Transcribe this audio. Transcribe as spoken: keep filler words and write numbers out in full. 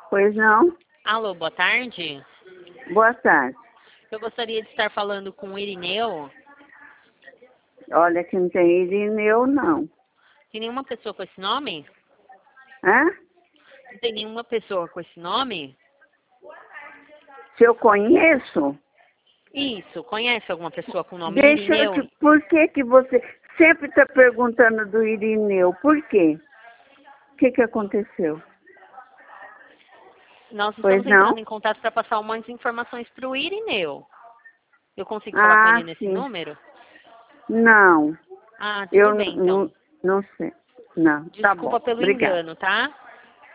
Pois não? Alô, boa tarde. Boa tarde. Eu gostaria de estar falando com o Irineu. Olha que não tem Irineu, não. Tem nenhuma pessoa com esse nome? Hã? Não tem nenhuma pessoa com esse nome? Se eu conheço? Isso, conhece alguma pessoa com o nome Deixa Irineu? eu te... Por que que você sempre está perguntando do Irineu? Por quê? O que que aconteceu? Nós Pois estamos não? entrando em contato para passar umas informações para o Irineu. Eu consigo falar com Ah, ele nesse sim. número? Não. Ah, tudo Eu bem, não, então. não sei. Não, tá bom. Desculpa pelo Obrigada. engano, tá?